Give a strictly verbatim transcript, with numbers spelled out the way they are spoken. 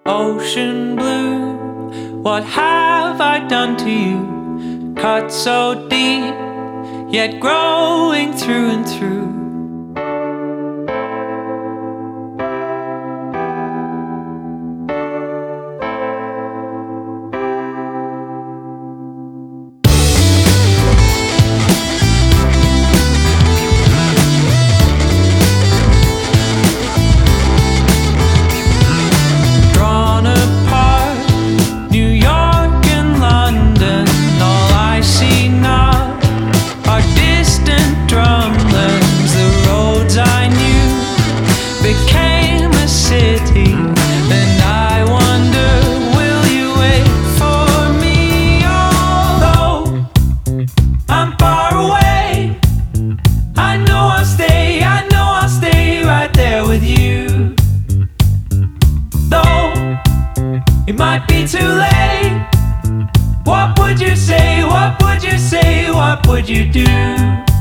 Ocean blue, what have I done to you? Cut so deep, yet growing through and through. Became a city, and I wonder, will you wait for me? Although I'm far away, I know I'll stay, I know I'll stay right there with you. Though it might be too late, what would you say, what would you say, what would you do?